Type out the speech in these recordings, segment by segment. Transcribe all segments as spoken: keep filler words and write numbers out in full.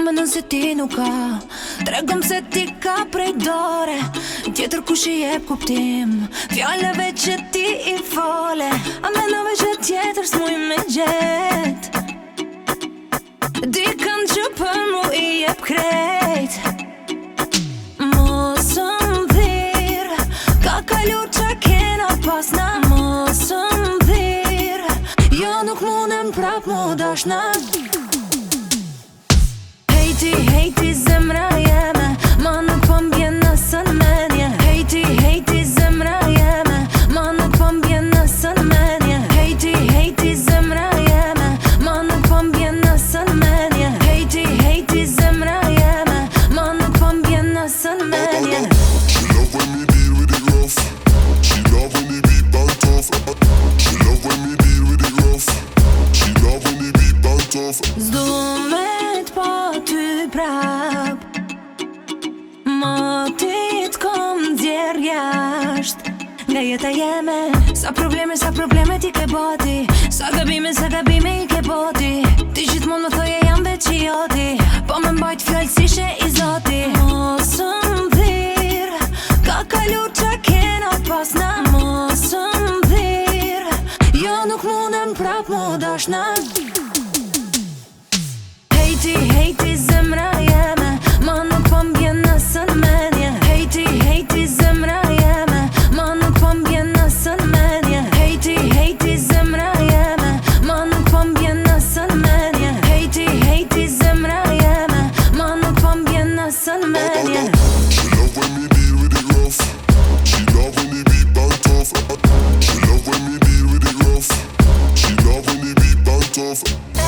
mendon se ti nuk ka. Tregom se ti ka prej dore, tjetër kush i jep kuptim fjalëve që ti i fole. A mendove që tjetër s'muj me gjet dikën që për mu i jep krejt. Mos m'dhir, ka kalu që kena pas na. Mos m'dhir, jo nuk mundem prap mu dashna. Hejti, hejti zemra jeme, ma nuk po m'bjen nësën menje. Hejti, hejti zemra jeme, ma nuk po m'bjen nësën menje. Hejti, hejti zemra jeme, ma nuk po m'bjen nësën menje. Hejti, hejti zemra jeme, ma nuk po m'bjen nësën menje. She love when me deal with it rough. She love when the beat bounce off. She love when me deal with it rough. She love when the beat bounce off. S'du me t'po ty prap, ma ti t'kom djerë jasht nga jeta jeme. Sa probleme, sa probleme ti ke boti, sa gabime, sa gabime i ke boti. Ti gjithmon më thoje jam veç i joti, po me mbajt fjallë si she i zoti. Mos m'dhir, ka kalu qa kena pas na. Mos m'dhir, jo nuk mundem prap mu dashna. Hejti, hejti zemra jeme, ma nuk po m'bjen nësën menje. Hejti, hejti zemra jeme, ma nuk po m'bjen nësën menje. Hejti, hejti zemra jeme, ma nuk po m'bjen nësën menje. Hejti, hejti zemra jeme, ma nuk po m'bjen nësën menje. She love when me deal with it rough. She love when the beat bounce off. She love when me deal with it rough. She love when the beat bounce off.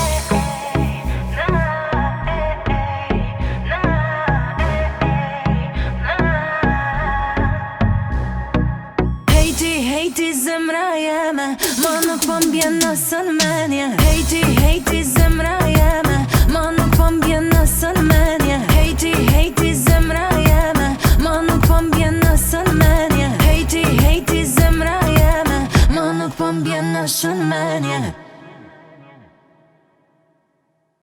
Hejti, hejti zemra jeme, ma nuk po m'bjen nësën menje. Hejti, hejti zemra jeme, ma nuk po m'bjen nësën menje. Hejti, hejti zemra